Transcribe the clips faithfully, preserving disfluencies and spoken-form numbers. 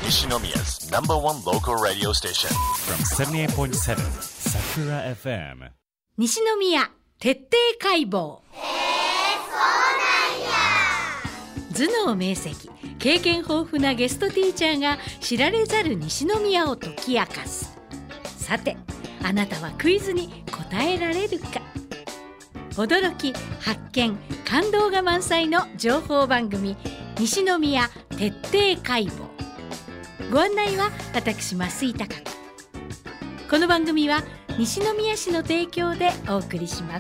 Nishinomiya's number one local radio station from seventy-eight point seven Sakura エフエム西宮徹底解剖。頭脳明晰、経験豊富なゲストティーチャーが知られざる西宮を解き明かす。さて、あなたはクイズに答えられるか。驚き、発見、感動が満載の情報番組、西宮徹底解剖。ご案内は私増井貴子。この番組は西宮市の提供でお送りします。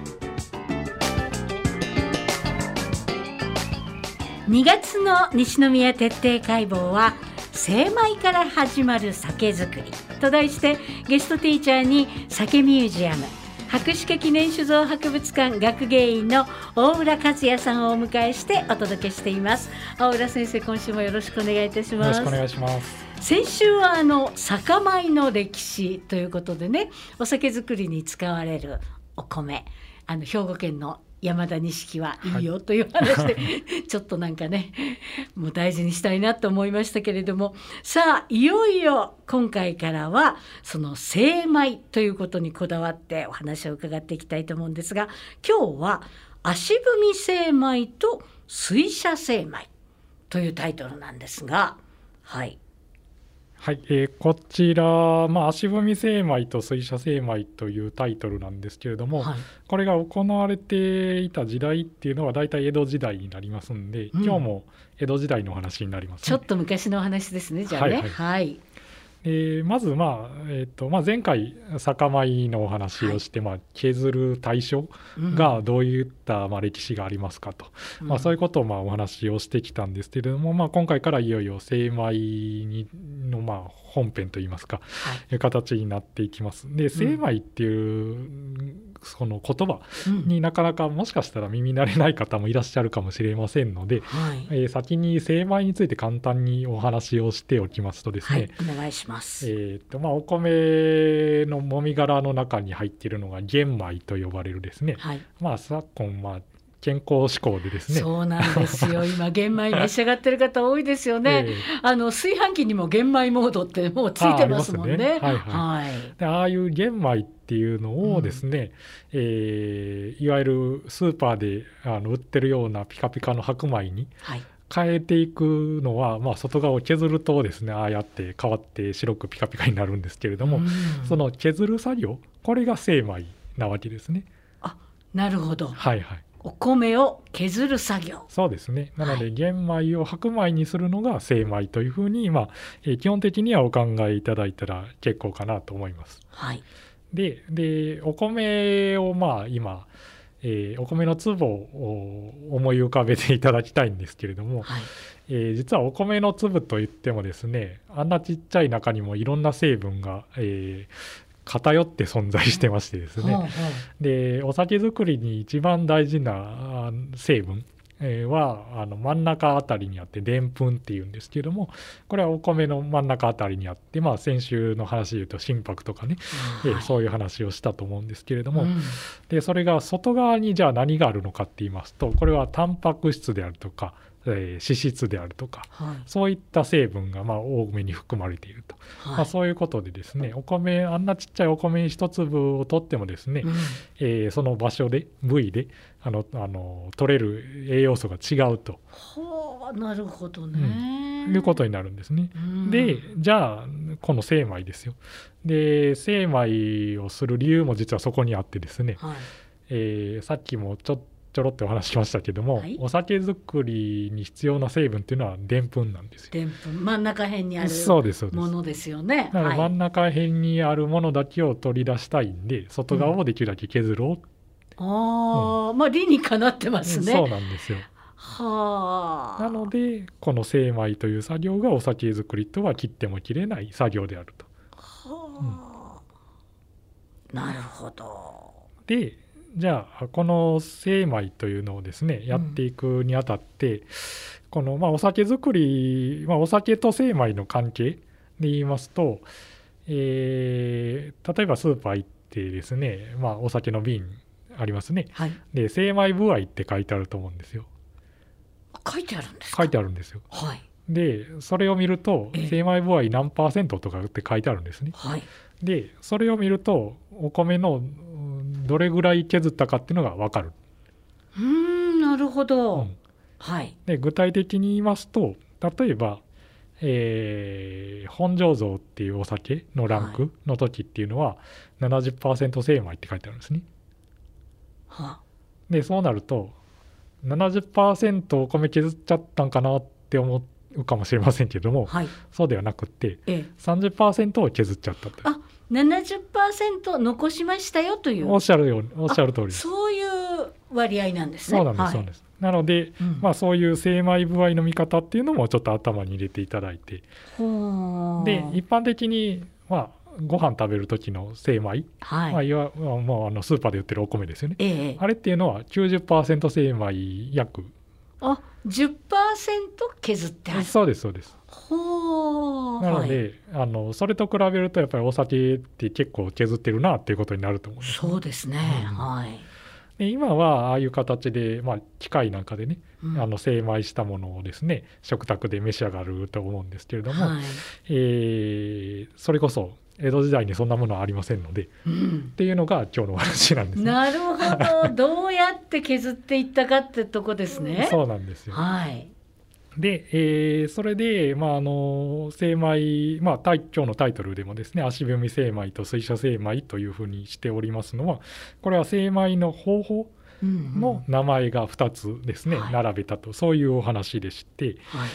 にがつの西宮徹底解剖は、精米から始まる酒造りと題して、ゲストティーチャーに酒ミュージアム博識記念酒造博物館学芸員の大浦克也さんをお迎えしてお届けしています。大浦先生、今週もよろしくお願いいたします。 よろしくお願いします。 先週はあの酒米の歴史ということでね、お酒造りに使われるお米、あの兵庫県の山田錦はいいよという話で、はい、ちょっとなんかね、もう大事にしたいなと思いましたけれども、さあいよいよ今回からはその精米ということにこだわってお話を伺っていきたいと思うんですが、今日は足踏み精米と水車精米というタイトルなんですが、はいはい、えー、こちら、まあ、足踏み精米と水車精米というタイトルなんですけれども、はい、これが行われていた時代っていうのはだいたい江戸時代になりますんで、うん、今日も江戸時代のお話になりますね。 ちょっと昔のお話ですね、じゃあね。はい、はいはい、 えー、まず、まあえーとまあ、前回酒米のお話をして、はい、まあ、削る対象がどういった、まあ、歴史がありますかと、うん、まあ、そういうことをまあお話をしてきたんですけれども、まあ、今回からいよいよ精米にのまあ本編といいますか、はい、いう形になっていきます。で、精米っていう、うん、その言葉になかなかもしかしたら耳慣れない方もいらっしゃるかもしれませんので、はい、えー、先に精米について簡単にお話をしておきますとですね、 はい、お願いします。 えーとまあ、お米のもみ殻の中に入っているのが玄米と呼ばれるですね、はい、まあ、昨今、まあ健康志向でですね。 そうなんですよ。今玄米召し上がってる方多いですよね。えー、あの炊飯器にも玄米モードってもうついてますもんね。あ、はいはい、 で、ああいう玄米っていうのをですね、うん、えー、いわゆるスーパーであの売ってるようなピカピカの白米に、はい、変えていくのは、まあ、外側を削るとですね、ああやって変わって白くピカピカになるんですけれども、うん、その削る作業、これが精米なわけですね。 あ、なるほど。 はいはい。 お米を削る作業。 そうですね。なので、玄米を白米にするのが精米というふうに、まあえー、基本的にはお考えいただいたら結構かなと思います。はい、で, でお米をまあ今、えー、お米の粒を思い浮かべていただきたいんですけれども、はい、えー、実はお米の粒といってもですね、あんなちっちゃい中にもいろんな成分が、えー偏って存在してましてですね、うんうん、でお酒造りに一番大事な成分はあの真ん中あたりにあって、でんぷんっていうんですけれども、これはお米の真ん中あたりにあって、まあ、先週の話でいうと心拍とかね、うん、はい、そういう話をしたと思うんですけれども、うん、でそれが外側にじゃあ何があるのかって言いますと、これはタンパク質であるとか、えー、脂質であるとか、はい、そういった成分がまあ多めに含まれていると、はい、まあ、そういうことでですね、お米、あんなちっちゃいお米一粒を取ってもですね、うん、えー、その場所で部位であのあの取れる栄養素が違うと。 はあ、なるほどね、 うん、いうことになるんですね。うん、でじゃあこの精米ですよ。で精米をする理由も実はそこにあってですね、はい、えー、さっきもちょっとちょろっとお話ししましたけども、はい、お酒作りに必要な成分っていうのはでんぷんなんですよ。 でんぷん、真ん中辺にあるものですよね。 だから真ん中辺にあるものだけを取り出したいんで、外側をできるだけ削ろう、うん、 ああ、うん、まあ理にかなってますね。 そうなんですよ。はあ。なのでこの精米という作業がお酒作りとは切っても切れない作業であると。 はあ、うん、なるほど。 でじゃあこの精米というのをですねやっていくにあたって、うん、このまあお酒作り、まあ、お酒と精米の関係で言いますと、えー、例えばスーパー行ってですね、まあ、お酒の瓶ありますね、はい、で精米部合って書いてあると思うんですよ。 書いてあるんですか？ 書いてあるんですよ。 はい。 でそれを見ると精米部合何パーセントとかって書いてあるんですね、 はい、 でそれを見るとお米のどれぐらい削ったかっていうのが分かる。 うーん、なるほど、うん、はい、 で具体的に言いますと、例えば、えー、本醸造っていうお酒のランクの時っていうのは ななじゅっパーセント 精米って書いてあるんですね、 はあ、 でそうなると ななじゅっパーセント お米削っちゃったんかなって思うかもしれませんけども、はい、そうではなくて、ええ、さんじゅっパーセント を削っちゃったと。 あ、ななじゅっパーセント 残しましたよという、 おっしゃるようにおっしゃる通りです。 そういう割合なんですね。 そうなんです、はい、そうです。なので、うん、まあ、そういう精米部合の見方っていうのもちょっと頭に入れていただいて、で一般的に、まあ、ご飯食べる時の精米、はい、まあ、いわもうあのスーパーで売ってるお米ですよね、ええ、あれっていうのは きゅうじゅっパーセント 精米約、あ、 じゅっパーセント 削ってある。 そうですそうです。 ほー、 なので、はい、あのそれと比べるとやっぱりお酒って結構削ってるなっていうことになると思うんです、ね、 そうですね、うん、はい。 で今はああいう形で、まあ、機械なんかでね、うん、あの精米したものをですね食卓で召し上がると思うんですけれども、はい、えー、それこそ江戸時代にそんなものはありませんので、うん、っていうのが今日のお話なんですね。 なるほどどうやって削っていったかってとこですね。 そうなんですよ、 はい。 で、えー、それで、まあ、あの精米、まあ、今日のタイトルでもですね足踏み精米と水車精米というふうにしておりますのは、これは精米の方法の名前がふたつですね、うんうん、並べたと、そういうお話でして、はい、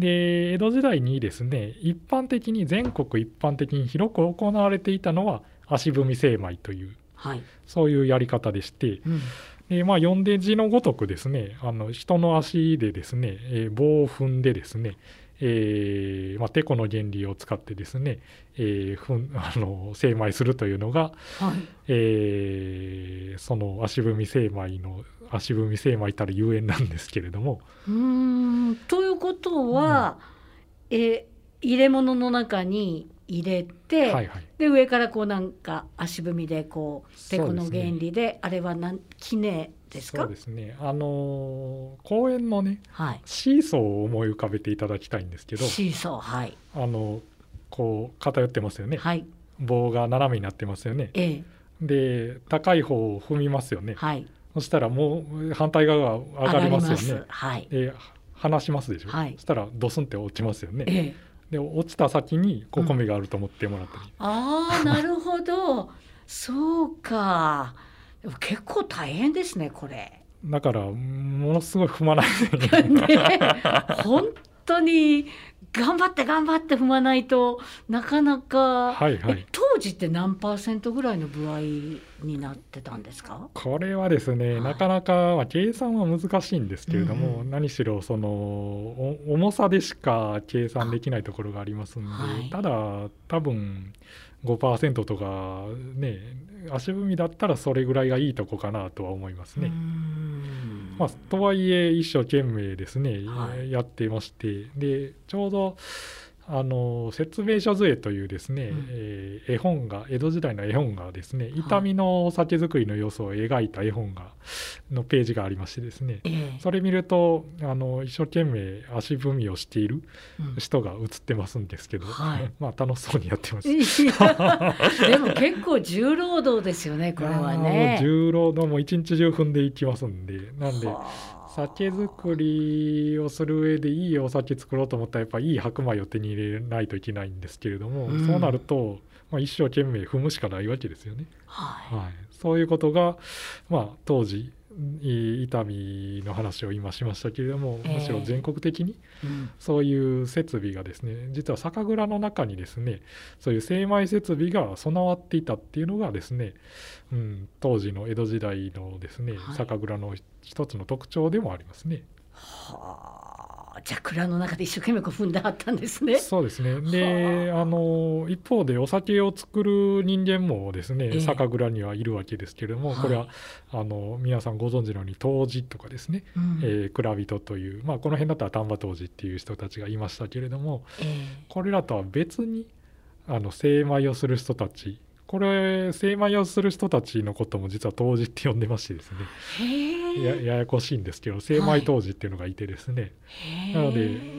で江戸時代にですね一般的に全国一般的に広く行われていたのは足踏み精米という、はい、そういうやり方でして、うん、えー、まあ読んで字のごとくですね、あの人の足でですね、えー、棒を踏んでですね、えーまあ、テコの原理を使ってですね、えー、ふんあの精米するというのが、はい、えー、その足踏み精米の足踏み精米たるゆえんなんですけれども。 うーん、ということは、うん、えー、入れ物の中に入れて、はいはい、で上からこうなんか足踏みでこうテコの原理で、あれは何キネですか？ そうですね、あのー、公園のね、はい、シーソーを思い浮かべていただきたいんですけど、 シーソー、はい、 あのこう偏ってますよね、 はい、 棒が斜めになってますよね、ええ、で高い方を踏みますよね、はい、そしたらもう反対側が上がりますよね、はい、で離しますでしょ、はい、そしたらドスンって落ちますよね、ええ、で落ちた先にこう米があると思ってもらったり、うん、 ああなるほどそうか、でも結構大変ですねこれ。 だからものすごい踏まないとね本当に頑張って頑張って踏まないとなかなか、はいはい、当時って何パーセントぐらいの歩合になってたんですか？ これはですね、はい、なかなか、まあ、計算は難しいんですけれども、うん、何しろその重さでしか計算できないところがありますので、はい、ただ多分 ごパーセント とかね、足踏みだったらそれぐらいがいいとこかなとは思いますね。うーん、まあ、とはいえ一生懸命ですね、はい、やっていまして、でちょうどあの説明書杖というですね、うん、えー、絵本が江戸時代の絵本がですね、伊丹のお酒造りの様子を描いた絵本がのページがありましてですね、えー、それ見るとあの一生懸命足踏みをしている人が写ってますんですけど、うん、はい、まあ楽しそうにやってますでも結構重労働ですよねこれはね。 もう重労働も一日中踏んでいきますんで、なんで酒造りをする上でいいお酒作ろうと思ったらやっぱりいい白米を手に入れないといけないんですけれども、うん、そうなると、まあ、一生懸命踏むしかないわけですよね、はいはい、そういうことが、まあ、当時伊丹の話を今しましたけれども、むしろ全国的にそういう設備がですね、実は酒蔵の中にですねそういう精米設備が備わっていたっていうのがですね、うん、当時の江戸時代のですね、はい、酒蔵の一つの特徴でもありますね。 はあ、じゃあ蔵の中で一生懸命こう踏んであったんですね。 そうですね。で、あの一方でお酒を作る人間もですね、えー、酒蔵にはいるわけですけれども、はい、これはあの皆さんご存知のように杜氏とかですね、うん、えー、蔵人という、まあ、この辺だったら丹波杜氏っていう人たちがいましたけれども、えー、これらとは別にあの精米をする人たち、これ精米をする人たちのことも実は杜氏って呼んでましてですね、や, ややこしいんですけど精米杜氏っていうのがいてですね、はい、なので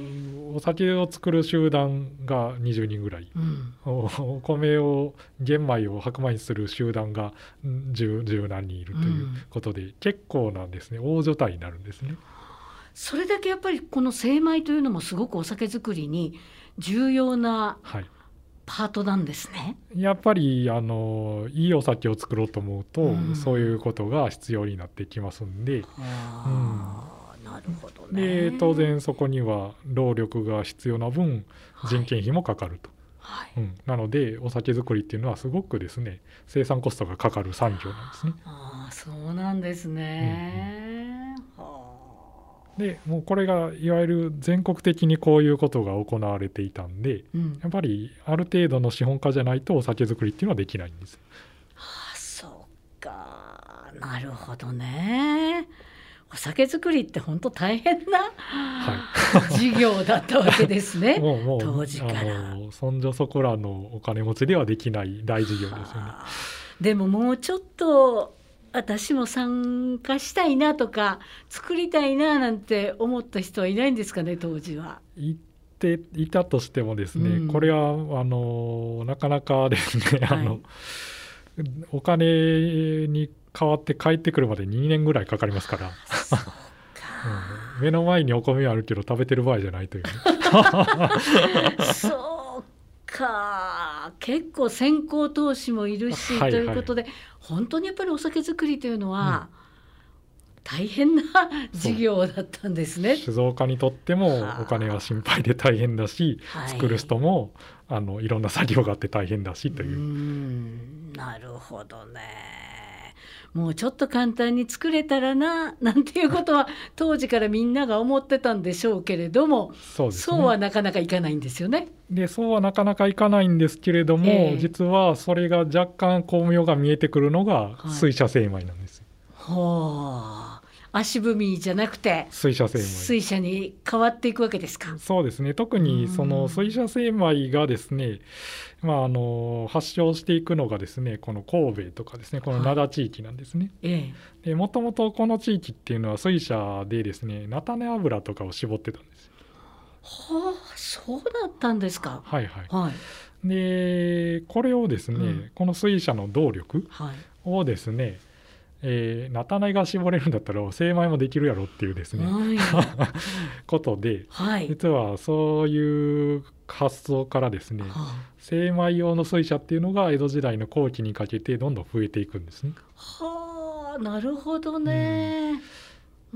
お酒を作る集団がにじゅうにんぐらい、うん、お, お米を玄米を白米にする集団が 10, 10何人いるということで、うん、結構なんですね、大所帯になるんですね。 それだけやっぱりこの精米というのもすごくお酒作りに重要なパートなんですね。 はい、やっぱりあのいいお酒を作ろうと思うと、うん、そういうことが必要になってきますんで、 あ、うん、なるほどね。 で当然そこには労力が必要な分人件費もかかると、はい、うん、なのでお酒作りっていうのはすごくですね生産コストがかかる産業なんですね。 あ、そうなんですね。うんうん、はあ。 でもうこれがいわゆる全国的にこういうことが行われていたんで、うん、やっぱりある程度の資本家じゃないとお酒作りっていうのはできないんです。 はあ、そうか、なるほどね。お酒作りって本当大変な、はい、事業だったわけですね。もうもう当時からあのそんじょそこらのお金持ちではできない大事業ですよね。はあ、 でももうちょっと私も参加したいなとか作りたいななんて思った人はいないんですかね、当時は。 いていたとしてもですね、うん、これはあのなかなかですね、はい、あのお金に変わって帰ってくるまでにねんぐらいかかりますから、 そうか、 うん、目の前にお米はあるけど食べてる場合じゃないという、ね、 そうか、結構先行投資もいるし、はいはい、ということで本当にやっぱりお酒作りというのは、うん、大変な事業だったんですね。 酒造家にとってもお金は心配で大変だし、はい、作る人もあのいろんな作業があって大変だしという。うーん、なるほどね。もうちょっと簡単に作れたらななんていうことは当時からみんなが思ってたんでしょうけれども、そうですね、そうはなかなかいかないんですよね。 でそうはなかなかいかないんですけれども、えー、実はそれが若干巧妙が見えてくるのが水車精米なんです。 はい、はあ、足踏みじゃなくて水車精米、 水車に変わっていくわけですか。 そうですね、特にその水車精米がですね、まあ、あの発祥していくのがですねこの神戸とかですねこの灘地域なんですね。もともとこの地域っていうのは水車でですね菜種油とかを絞ってたんです。 はあ、そうだったんですか。 はいはい、はい、でこれをですね、うん、この水車の動力をですね、はい、えー、菜種が絞れるんだったら精米もできるやろっていうですね、はい、ことで、はい、実はそういう発想からですね、はあ、精米用の水車っていうのが江戸時代の後期にかけてどんどん増えていくんですね。 はあ、なるほどね。 うん、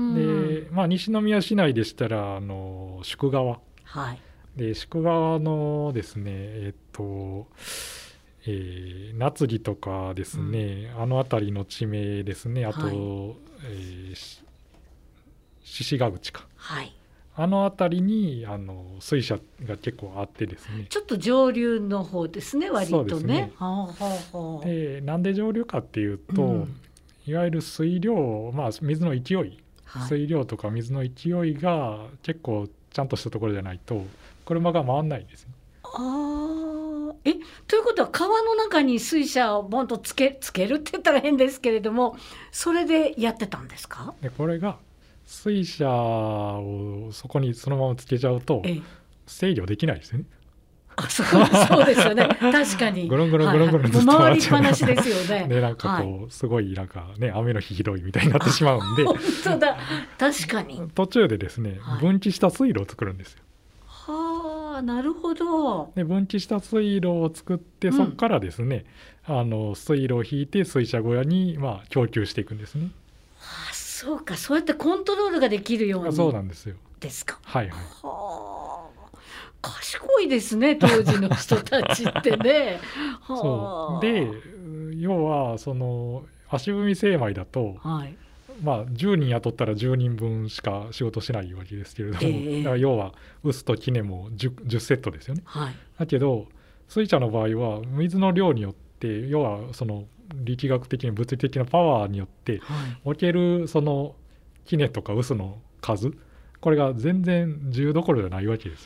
で、まあ、西宮市内でしたらあの宿川、はい、で宿川のですねえっとえー、夏木とかですね、うん、あの辺りの地名ですね、あと、はい、えー、獅子ヶ口か、はい、あの辺りにあの水車が結構あってですね、 ちょっと上流の方ですね、割と ね, ね、はあはあはあ、 でなんで上流かっていうと、うん、いわゆる水量、まあ、水の勢い、はい、水量とか水の勢いが結構ちゃんとしたところじゃないと車が回んないんですね。 あえということは川の中に水車をボンとつけ、つけるって言ったら変ですけれども、それでやってたんですか。 でこれが水車をそこにそのままつけちゃうと制御できないですよね。 あ そう, そうですよね、確かにぐるんぐるんぐるんぐるんずっと回りっぱなしですよね。 でなんかこう、はい、すごいなんかね雨の日ひどいみたいになってしまうんで本当だ、確かに途中でですね、はい、分岐した水路を作るんですよ。 はあ、なるほど。 で分岐した水路を作って、うん、そこからですねあの水路を引いて水車小屋に、まあ、供給していくんですね。 はあ、そうか、そうやってコントロールができるように。 そうなんですよ。 ですか。 はいはい。 はあ、賢いですね当時の人たちってね。 はあ、そうで要はその足踏み精米だと、はい、まあ、じゅうにん雇ったらじゅうにんぶんしか仕事しないわけですけれども、えー、だから要は臼と杵も 10, じゅっセットですよね。はい、だけど水車の場合は水の量によって要はその力学的に物理的なパワーによって、はい、置けるその杵とか臼の数これが全然じゅうどころじゃないわけです。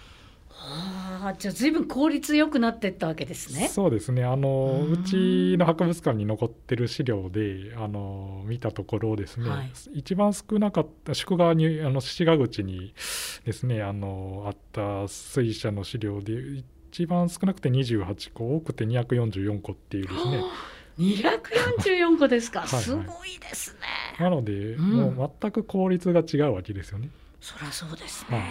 はあ、じゃあ随分効率よくなっていったわけですね。 そうですね。あのうちの博物館に残ってる資料であの見たところですね、はい、一番少なかった宿川にあの志賀口にですねあのあった水車の資料で一番少なくてにじゅうはちこ、多くてにひゃくよんじゅうよんこっていうですね。 にひゃくよんじゅうよんこですか。すごいですね。 なので、うん、もう全く効率が違うわけですよね。 そりゃそうですね。はい、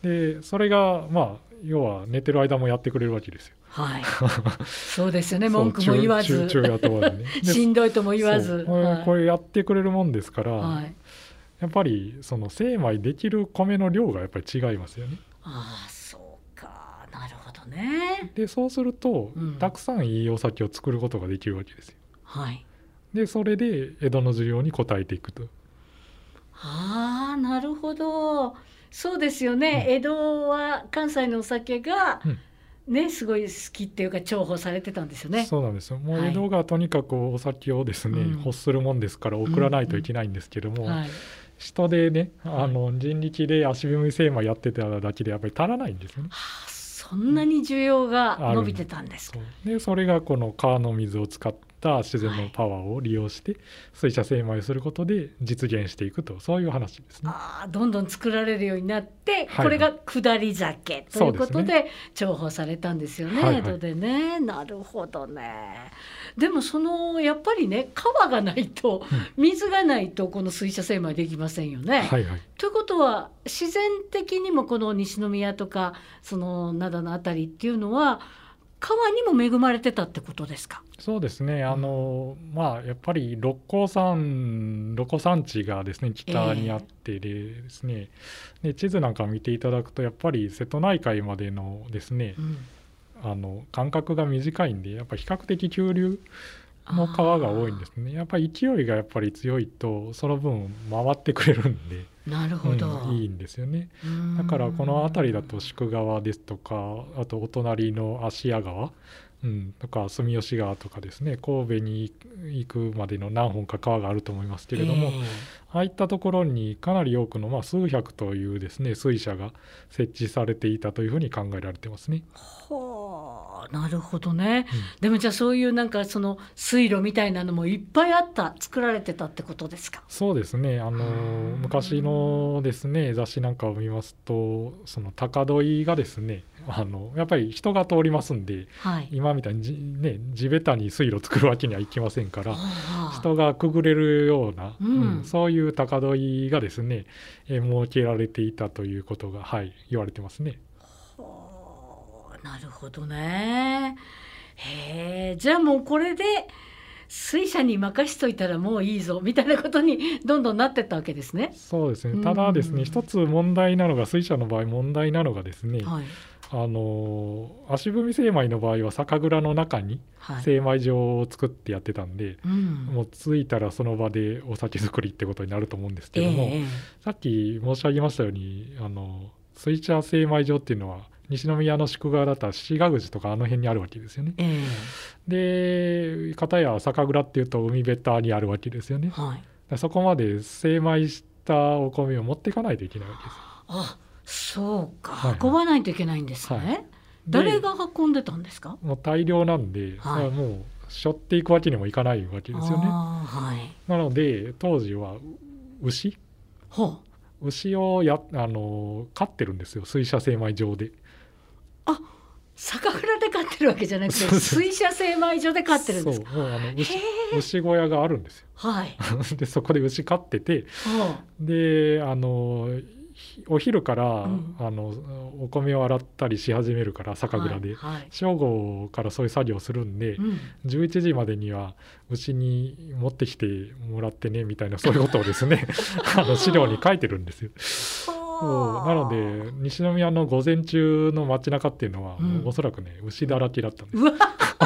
でそれがまあ要は寝てる間もやってくれるわけですよ。 はい。そうですよね。文句も言わず、 昼夜問わずね。 しんどいとも言わず、 これ、はい、これやってくれるもんですから、はい、やっぱりその精米できる米の量がやっぱり違いますよね。 ああ、そうか。なるほどね。 でそうすると、うん、たくさんいいお酒を作ることができるわけですよ。 はい。 でそれで江戸の需要に応えていくと。 ああ、なるほど。そうですよね、うん、江戸は関西のお酒が、うんね、すごい好きっていうか重宝されてたんですよね。 そうなんですよ。もう江戸がとにかくお酒をですね、はい、欲するもんですから送らないといけないんですけども、うんうんはい、人でねあの人力で足踏み精米やってただけでやっぱり足らないんですよね。 はあ、そんなに需要が伸びてたんですか。 うん、でそれがこの川の水を使って自然のパワーを利用して水車精米することで実現していくと、そういう話ですね。 あ、どんどん作られるようになって、はい、これが下り酒ということで重宝されたんですよね、はいはい、江戸でね。なるほどね。でもそのやっぱりね川がないと、うん、水がないとこの水車精米できませんよね、はいはい、ということは自然的にもこの西宮とかその灘のあたりっていうのは川にも恵まれてたってことですか。 そうですね。あの、うん、まあやっぱり六甲山六甲山地がですね北にあってですね、えー、で地図なんか見ていただくとやっぱり瀬戸内海までのですね、うん、あの間隔が短いんでやっぱり比較的急流の川が多いんですね。やっぱり勢いがやっぱり強いとその分回ってくれるんで。 なるほど、 うん、いいんですよね。だからこの辺りだと宿川ですとか、あとお隣の芦屋川、うん、とか住吉川とかですね、神戸に行くまでの何本か川があると思いますけれども、えー、ああいったところにかなり多くの、まあ、数百というですね水車が設置されていたというふうに考えられてますね。 はあ、なるほどね、うん、でもじゃあそういうなんかその水路みたいなのもいっぱいあった、作られてたってことですか。 そうですね。あの昔のですね雑誌なんかを見ますと、その高戸井がですねあのやっぱり人が通りますんで、はい、今みたいにじ、ね、地べたに水路作るわけにはいきませんから、はあ、人がくぐれるような、うんうん、そういう高戸井がですね、えー、設けられていたということが、はい、言われてますね。 はあ、なるほどね。へえ、じゃあもうこれで水車に任しといたらもういいぞみたいなことにどんどんなってったわけですね。 そうですね。ただですね、一つ問題なのが、水車の場合問題なのがですね、はい、あの足踏み精米の場合は酒蔵の中に精米場を作ってやってたんで、はい、うん、もう着いたらその場でお酒作りってことになると思うんですけども、えー、さっき申し上げましたように、あの水車精米場っていうのは西宮の宿川だったら志賀口とかあの辺にあるわけですよね、えー、で片や酒蔵っていうと海べたにあるわけですよね、はい、そこまで精米したお米を持っていかないといけないわけです。 あ、そうか、はい、運ばないといけないんですね、はい、誰が運んでたんですか。 もう大量なんで、はい、もう背負っていくわけにもいかないわけですよね、はい、なので当時は牛ほう牛をやあの飼ってるんですよ、水車精米場で。 あ、酒蔵で飼ってるわけじゃなくて水車精米所で飼ってるんですか。 そう、もうあの 牛, 牛小屋があるんですよ、はい、でそこで牛飼ってて、であのお昼から、うん、あのお米を洗ったりし始めるから酒蔵で、はいはい、正午からそういう作業をするんで、うん、じゅういちじまでには牛に持ってきてもらってねみたいな、そういうことをですねあの資料に書いてるんですよ。なので西宮の午前中の街中っていうのは、うん、おそらくね牛だらけだったんです。うわ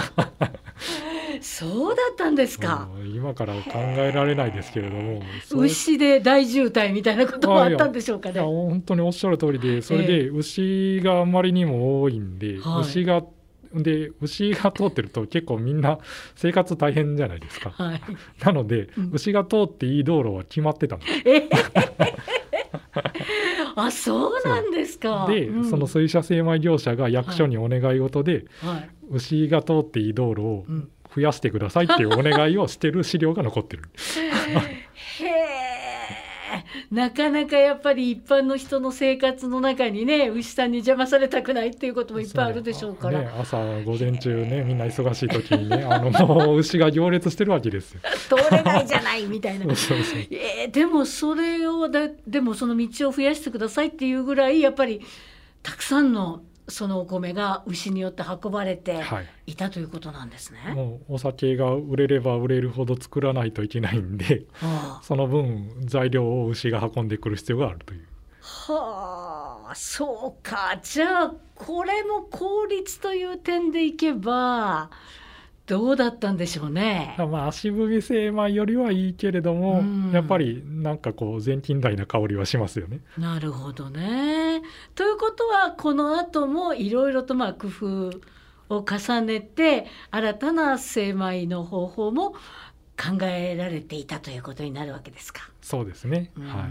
そうだったんですか。 今から考えられないですけれども、 牛で大渋滞みたいなこともあったんでしょうかね。 いや、いや本当におっしゃる通りで、それで牛があまりにも多いんで、えー、牛がで牛が通ってると結構みんな生活大変じゃないですか、はい、なので、うん、牛が通っていい道路は決まってたんです。えーあ、そうなんですか。 で、 うん、 その水車精米業者が役所にお願い事で、はいはい、牛が通っていい道路を増やしてくださいっていうお願いをしてる資料が残ってる。 へー、なかなかやっぱり一般の人の生活の中にね、牛さんに邪魔されたくないっていうこともいっぱいあるでしょうから、 ね、朝午前中ね、みんな忙しい時にね、あのもう牛が行列してるわけですよ。 通れないじゃないみたいな。そうそう、えー、でもそれをだでもその道を増やしてくださいっていうぐらいやっぱりたくさんのそのお米が牛によって運ばれていたということなんですね。 はい、もうお酒が売れれば売れるほど作らないといけないんで、はあ、その分材料を牛が運んでくる必要があるという。 はあ、そうか。じゃあこれも効率という点でいけばどうだったんでしょうね。 まあ、足踏み精米よりはいいけれども、うん、やっぱりなんかこう前近代な香りはしますよね。 なるほどね。ということはこの後もいろいろとまあ工夫を重ねて新たな精米の方法も考えられていたということになるわけですか。 そうですね。 うーん、 はい。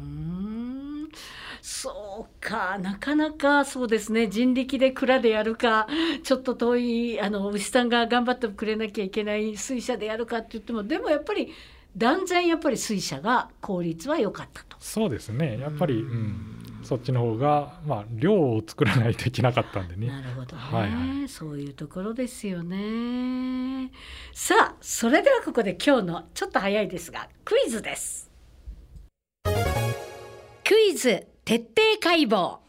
そうか、なかなかそうですね、人力で蔵でやるか、ちょっと遠いあの牛さんが頑張ってくれなきゃいけない水車でやるかって言っても、でもやっぱり断然やっぱり水車が効率は良かったと。 そうですね、やっぱり、うん、そっちの方が、まあ、量を作らないといけなかったんでね。 なるほどね、 はいはい、 そういうところですよね。さあ、それではここで今日のちょっと早いですがクイズです。クイズ徹底解剖。へー、そうなんや。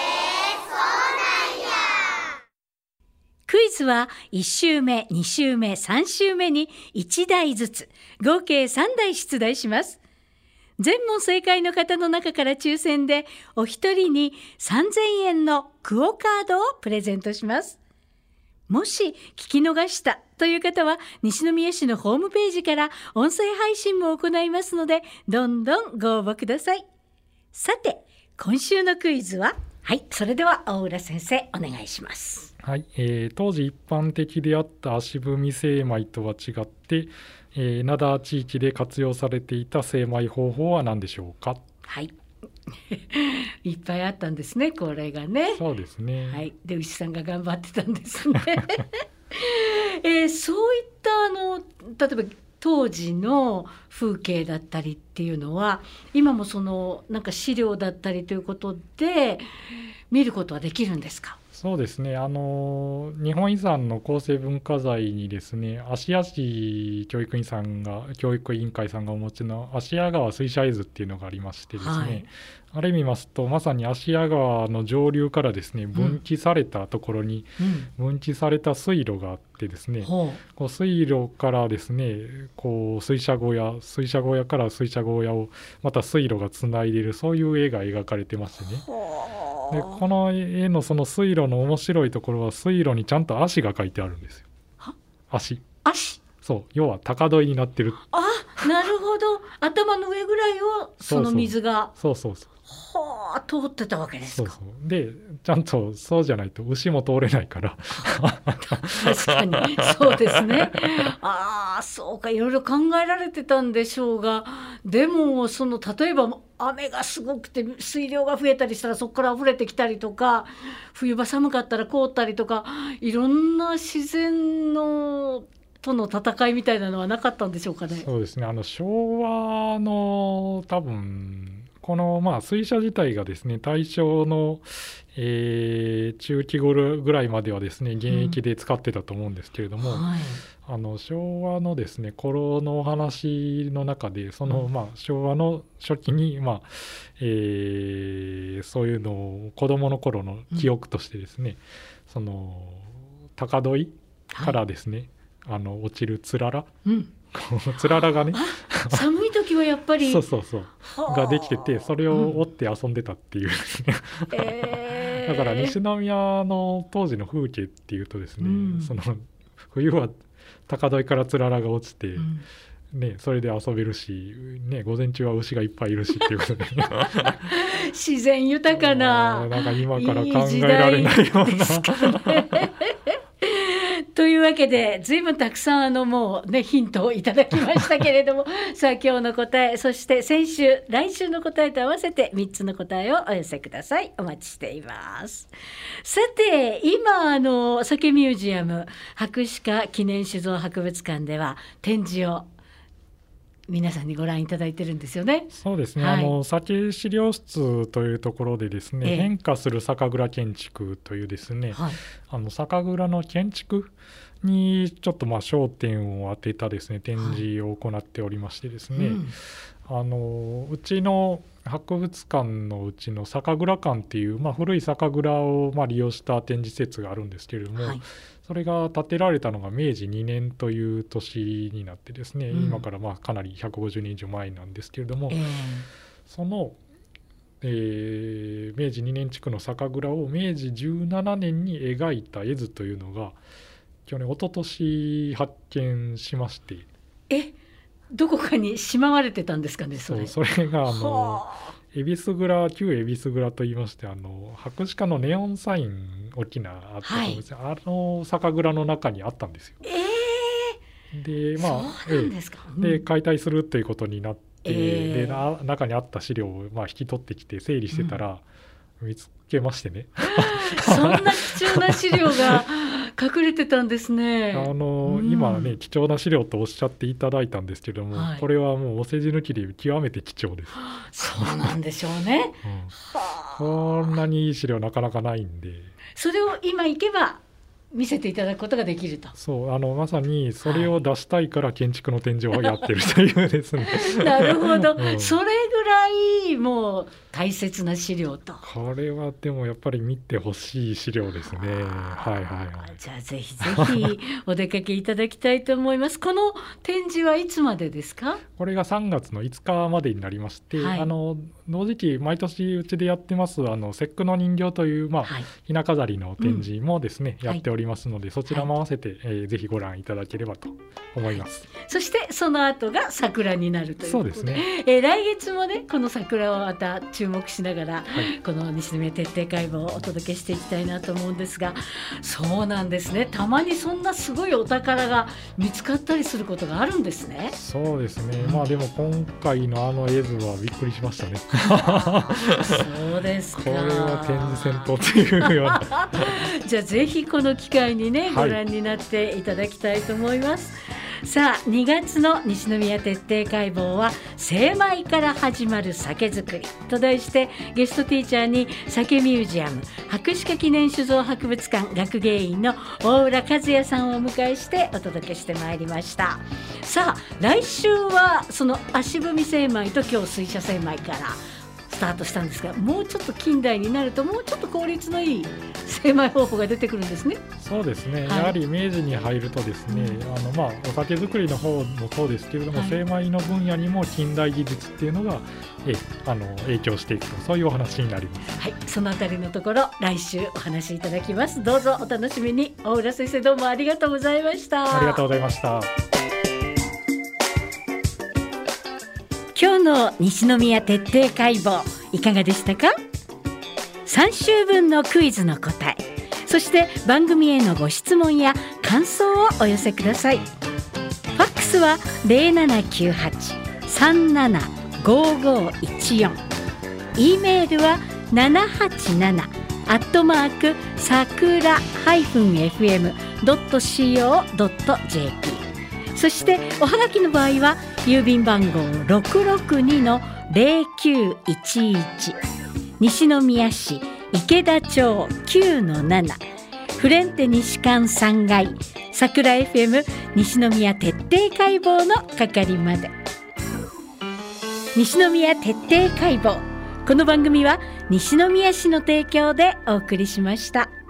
クイズはいち週目、に週目、さん週目にいち題ずつ合計さん題出題します。全問正解の方の中から抽選でお一人にさんぜんえんのクオカードをプレゼントします。もし聞き逃したという方は西宮市のホームページから音声配信も行いますので、どんどんご応募ください。さて、今週のクイズは、はい、それでは大浦先生お願いします。 はい、えー、当時一般的であった足踏み精米とは違って、えー、灘地域で活用されていた精米方法は何でしょうか。 はいいっぱいあったんですね、これがね。 そうですね、 はい、で牛さんが頑張ってたんですね、えー、そういったあの例えば当時の風景だったりっていうのは今もそのなんか資料だったりということで見ることはできるんですか。 そうですね、あの日本遺産の構成文化財にですね、芦屋市教育委員さんが教育委員会さんがお持ちの芦屋川水車絵図っていうのがありましてですね、はい、あれ見ますとまさに芦屋川の上流からですね分岐されたところに分岐された水路があってですね、うん、こう水路からですねこう水車小屋水車小屋から水車小屋をまた水路がつないでいる、そういう絵が描かれてましてね。でこの絵のその水路の面白いところは水路にちゃんと足が書いてあるんですよ。 は足足そう、要は高台になってる。 あ、なるほど。頭の上ぐらいをその水がそうそうそうはあ通ってたわけですか。 そうそうでちゃんとそうじゃないと牛も通れないから確かにそうですね。ああ、そうか、いろいろ考えられてたんでしょうが、でもその例えば雨がすごくて水量が増えたりしたらそこから溢れてきたりとか、冬場寒かったら凍ったりとか、いろんな自然のとの戦いみたいなのはなかったんでしょうかね。 そうですね、あの昭和の多分このまあ水車自体がですね大正の、えー、中期頃ぐらいまではですね現役で使ってたと思うんですけれども、うんはい、あの昭和のですね頃のお話の中でその、まあ、昭和の初期に、まあえー、そういうのを子どもの頃の記憶としてですね、うん、その高土井からですね、はい、あの落ちるつらら、うんつららがね寒い時はやっぱりそうそうそうができてて、それを折って遊んでたっていう、うんえー、だから西宮の当時の風景っていうとですね、うん、その冬は高台からつららが落ちて、うんね、それで遊べるし、ね、午前中は牛がいっぱいいるしっていうことで、ね、 自然豊かななんか今から考えられないようなといいうわけで随分たくさんあのもうねヒントをいただきましたけれどもさあ今日の答え、そして先週来週の答えと合わせてみっつの答えをお寄せください。お待ちしています。さて今あの酒ミュージアム博士課記念酒造博物館では展示を皆さんにご覧いただいてるんですよね。 そうですね、 はい、 あの酒資料室というところでですね、 ええ、 変化する酒蔵建築というですね、はい、あの酒蔵の建築にちょっとまあ焦点を当てたですね展示を行っておりましてですね、はい、うん、あのうちの博物館のうちの酒蔵館っていう、まあ、古い酒蔵をまあ利用した展示施設があるんですけれども、はい、それが建てられたのがめいじにねんという年になってですね、うん、今からまあかなりひゃくごじゅうねん以上前なんですけれども、えー、その、えー、めいじにねん築の酒蔵をめいじじゅうななねんに描いた絵図というのが去年一昨年発見しまして、 えどこかにしまわれてたんですかね。それそうそれがあの恵比寿蔵旧恵比寿蔵といいまして、あの博士課のネオンサイン大きなあったんですよ、はい、あの酒蔵の中にあったんですよ。 えー、 でまあそうなんですか、 えー、で解体するということになって、えー、でな中にあった資料をまあ引き取ってきて整理してたら、うん、見つけましてねそんな貴重な資料が隠れてたんですね。 あの、うん、今ね貴重な資料とおっしゃっていただいたんですけども、はい、これはもうお世辞抜きで極めて貴重です。 そうなんでしょうね、 うん、こんなにいい資料なかなかないんで、 それを今行けば見せていただくことができると。 そうあのまさにそれを出したいから建築の展示をやってるというですね、 はい、なるほど、うん、それぐらいもう大切な資料と。 これはでもやっぱり見てほしい資料ですね。はいはいはい。 じゃあぜひぜひお出かけいただきたいと思います。この展示はいつまでですか？ これがさんがつのいつかまでになりまして、はい、あの同時期毎年うちでやってますあの節句の人形という、まあはい、ひな飾りの展示もですね、うん、やっておりますので、はい、そちらも合わせて、はい、えー、ぜひご覧いただければと思います。 はい、そしてその後が桜になるということで、 そうですね、 えー、来月もねこの桜をまた注目しながら、はい、この西宮徹底解剖をお届けしていきたいなと思うんですが、そうなんですね、たまにそんなすごいお宝が見つかったりすることがあるんですね。 そうですね、まあでも今回のあの絵図はびっくりしましたねそうですか。 これは展示戦闘というようなじゃあぜひこの機会にね、はい、ご覧になっていただきたいと思います。さあにがつの西宮徹底解剖は精米から始まる酒造りと題して、ゲストティーチャーに酒ミュージアム博士課記念酒造博物館学芸員の大浦和也さんをお迎えしてお届けしてまいりました。さあ来週はその足踏み精米と今日水車精米からスタートしたんですが、もうちょっと近代になるともうちょっと効率のいい精米方法が出てくるんですね。 そうですね、はい、やはり明治に入るとですね、うん、あのまあお酒造りの方もそうですけれども、はい、精米の分野にも近代技術っていうのがえあの影響していくと、そういうお話になります。 はい、そのあたりのところ来週お話しいただきます。どうぞお楽しみに。大浦先生どうもありがとうございました。 ありがとうございました。 今日の西宮徹底解剖いかがでしたか？さん週分のクイズの答え、そして番組へのご質問や感想をお寄せください。ファックスは ゼロななきゅうはち さんなな ごごいちよん、 E メールはななはちななアットマークさくら エフエム ドット シーオー ドット ジェーピー、 そしておはがきの場合は郵便番号 ろくろくにのゼロきゅういちいち 西宮市池田町 きゅうのなな フレンテ西館さんがい桜 エフエム 西宮徹底解剖の係まで。西宮徹底解剖、この番組は西宮市の提供でお送りしました。